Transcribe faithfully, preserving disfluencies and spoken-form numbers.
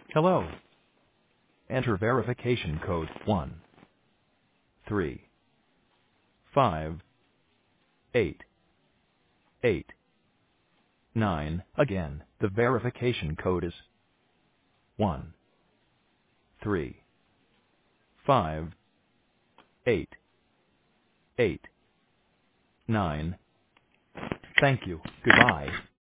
Hello. Enter verification code one three five eight eight nine. Again, the verification code is one three five eight eight nine. Thank you. Goodbye.